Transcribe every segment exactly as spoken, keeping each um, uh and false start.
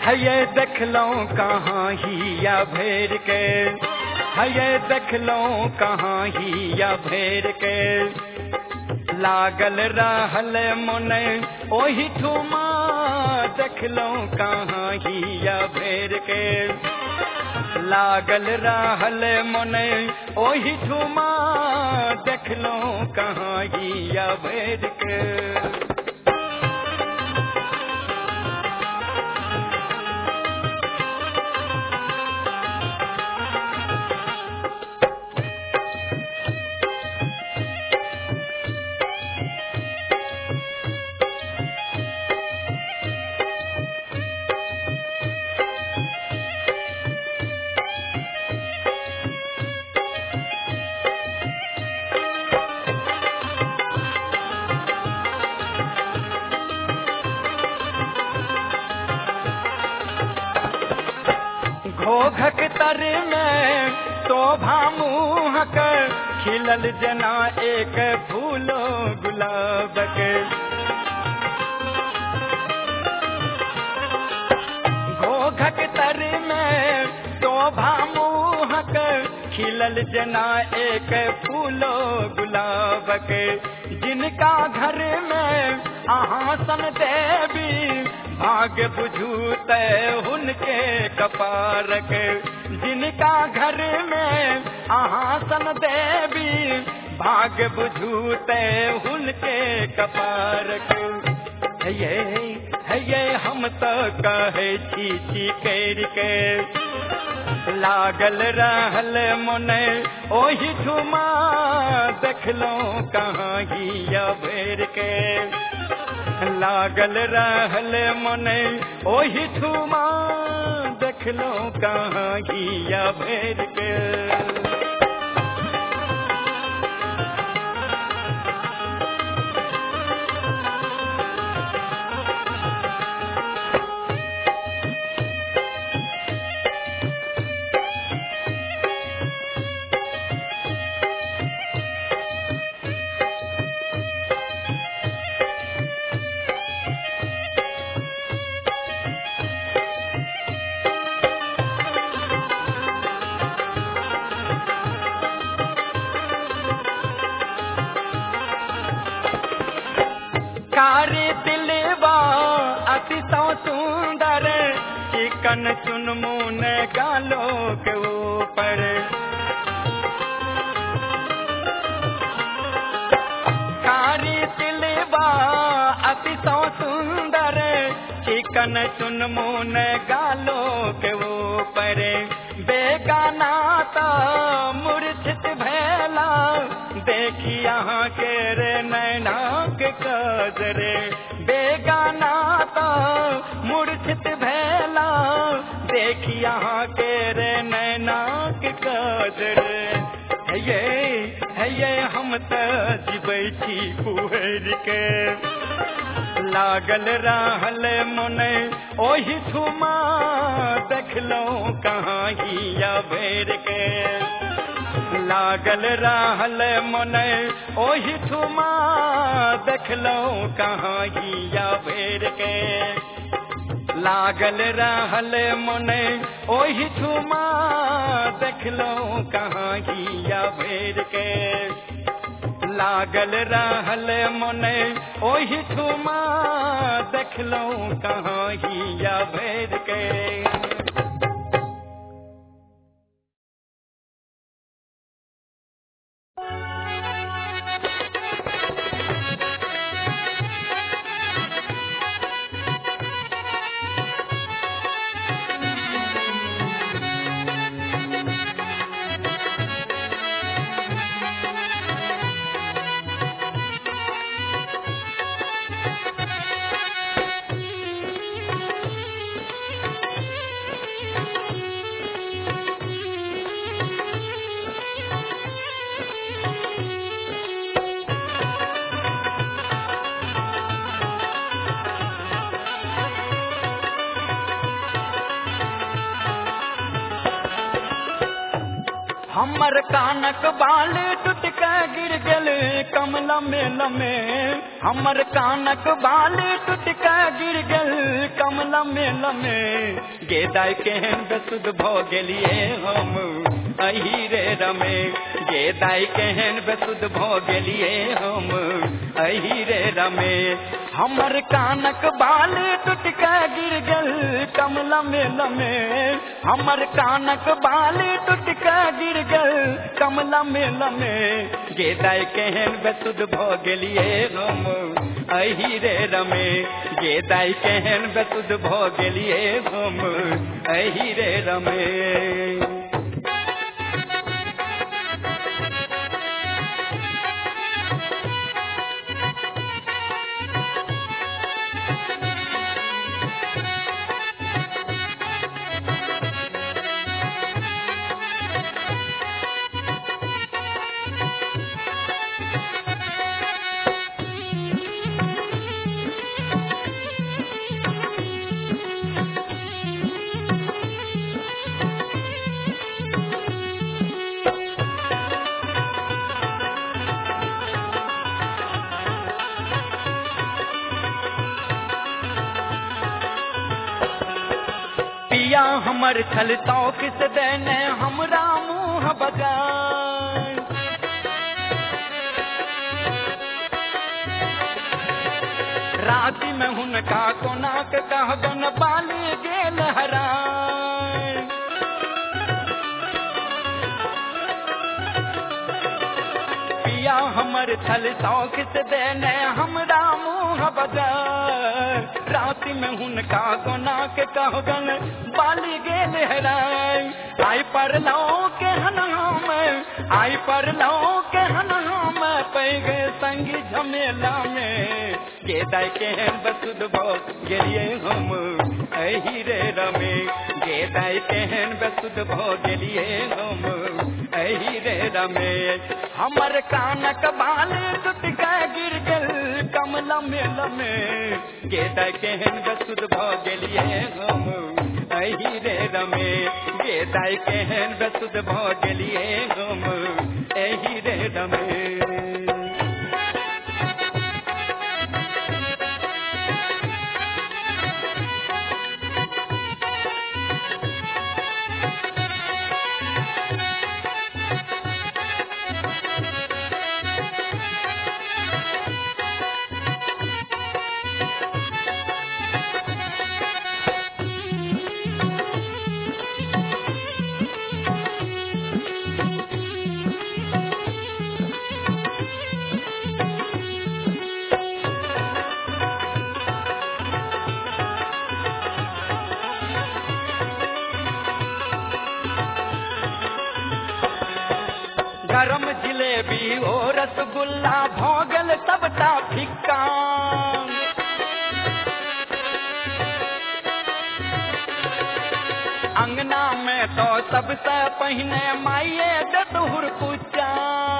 है ये देख लो कहाँ ही या भेड़ के, है ये देख लो कहाँ ही या भेड़ के, लागल रहल मोने ओही ठुमा, देख लो कहाँ ही या भेड़ के, लागल रहल मोने ओही ठुमा, देख लो कहाँ ही या भेड़ के। घोघक तर में शोभा मुहक, खिलल जना एक फूलो गुलाब के, घोघक तर में शोभा मुहक, खिलल जना एक फूलो गुलाब के, जिनका घर में आसन देवी, भाग्य बुझूत उनके कपार के, जिनका घर में आसन देवी, भाग्य बुझूत उनके कपार के। ये है ये हम तो कहे छी छी कर के, लागल रहल मोने ओही ठुमा, देख लो कहाँ ही या भेड़ के, लागल रहल मोने ओही ठुमा, देख लो कहाँ ही या भेड़ के। कारी दिलवा अति तो सुंदर, चिकन चुनमुन गालों के ऊपर, कारी दिलवा अति तो सुंदर, चिकन चुनमुन गालों के ऊपर, बेगाना तो मूर्छित भैला, देखी यहाँ के रे नैना के कजरे, बेगाना तो मूर्छित भैला, देखी यहाँ के रे नैना के कजरे। है ये है ये हम तो जीबै छी कुहर के, लागल रहल मोने ओही ठुमा, देख लो कहाँ ही या भेड़ के, लागल रहल मोने ओही ठुमा, देख लो कहाँ ही या भेड़ के, लागल रहल मोने ओही ठुमा, देख लो कहाँ ही या भेड़ के, लागल रहल मोने ओही ठुमा, देख लो कहाँ ही या भेड़ के। हमर कानक बाल टूट टुटका गिर गल कमला में लमे हमर कानक बाली टुटका गिर गल कमला में लमे गेदाय केहन बेसुध भ गेलिए हम अही रे रमे गेदाय केहन बेसुध भ गेलिए हम अही रे रमे हमर कानक बाली टुटका गिर गल कमला में लमे हमर कानक बाली टुटका गिर गल कमला में लमे गेदाय केहन बेसुध भ गेलिए हम अही रे रमे गेदाय केहन बेसुध भ गेलिए हम अही रे रमे पिया हमर छल तौक से देने हमरा मुँह बजाय राति में हुनका कोना के कहबन बाली गेल हराय पिया हमर छल तौक से देने हमरा मुँह बजाय राति में हुनका कोना के कहबन बाली गेल हराय आई पर लो के हनाम आई पर लो के हनाम पैग संगी झमेला में गेदाय केहन बेसुध भ गेलिए हम अही रे रमे गेदाय केहन बेसुध भ गेलिए हम अही रे रमे हमर कानक बाली टुटका गिर गल कमला में लमे गेदाय केहन बेसुध भ गेलिए हम अही रे रमे गेदाय केहन बेसुध भ गेलिए हम अही रे रमे गरम जिलेबी ओ रसगुल्ला भोगल सबटा फिक्का अंगना में तो सबसे पहिने माइये दतुर पूजा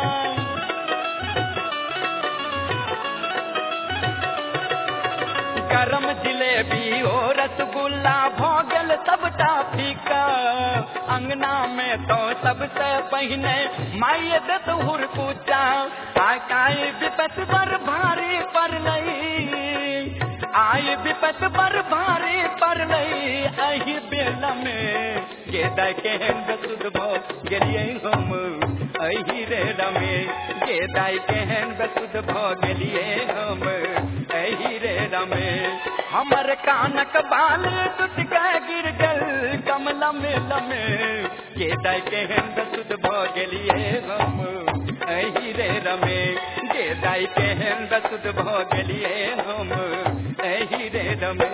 गरम जिलेबी ओ रसगुल्ला भोगल सबटा फीका अंगना में तो सबसे पहिने माइये दतुर पूजा आकाई विपत पर भारी पर लई आई विपत पर भारी पर लई अही बेला में गेदाय केहन बेसुध भ गेलिए हम अही रे रमे गेदाय केहन बेसुध भ गेलिए हम अही रे रमे हमर कानक बाल टुटका गिर गल कमला में लमे गेदाय केहन बेसुध भ गेलिए हम अही रे रमे गेदाय केहन बेसुध भ गेलिए हम अही रे रमे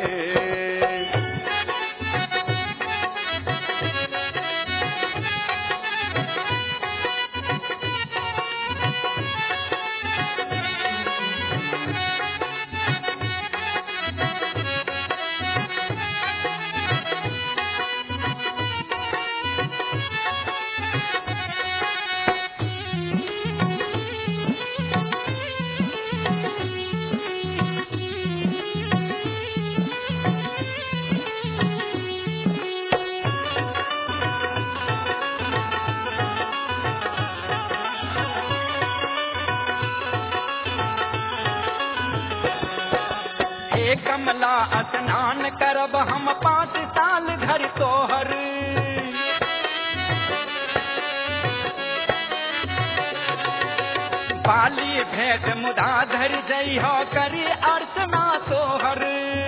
हे कमला स्नान करब हम पाँच साल धरि तोहर पाली भेंट मुदा धरि जइह करी अर्चना तोहर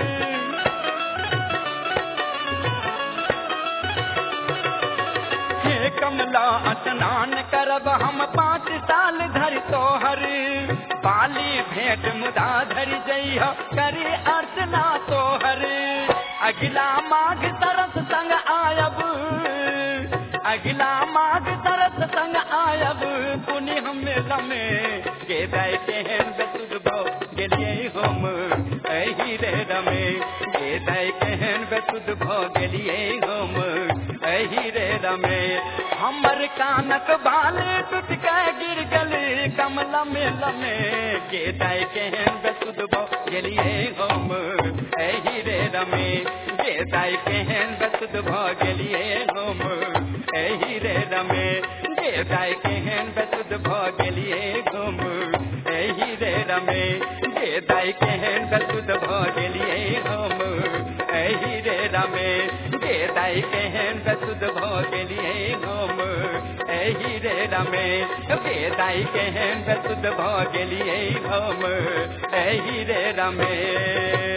हे कमला स्नान करब हम पाँच साल धरि तोहर पाली भेंट मुदा धरि जइह करी अर्चना तोहर अगिला माघ तरस संग आयब अगिला माघ तरस संग आयब पुनि हम में के दाय केहन बेसुध भो गेलिए हम एही रे रमे के दाय केहन बेसुध भो गेलिए हम एही रे रमे हमर कानक बाल टूट के गिर गली कमला में लमे के दाय केहन बेसुध भो गेलिए हम एही रे रमे के दाय केहन बेसुध भो गेलिए हम एही रे रमे के दाय केहन बेसुध भो गेलिए हम एही रे रमे के दाय केहन बेसुध भो गेलिए हम एही रे रमे के दाय केहन बेसुध भो गेलिए हम एही रे रमे के दाय केहन बेसुध भो गेलिए हम एही रे रमे।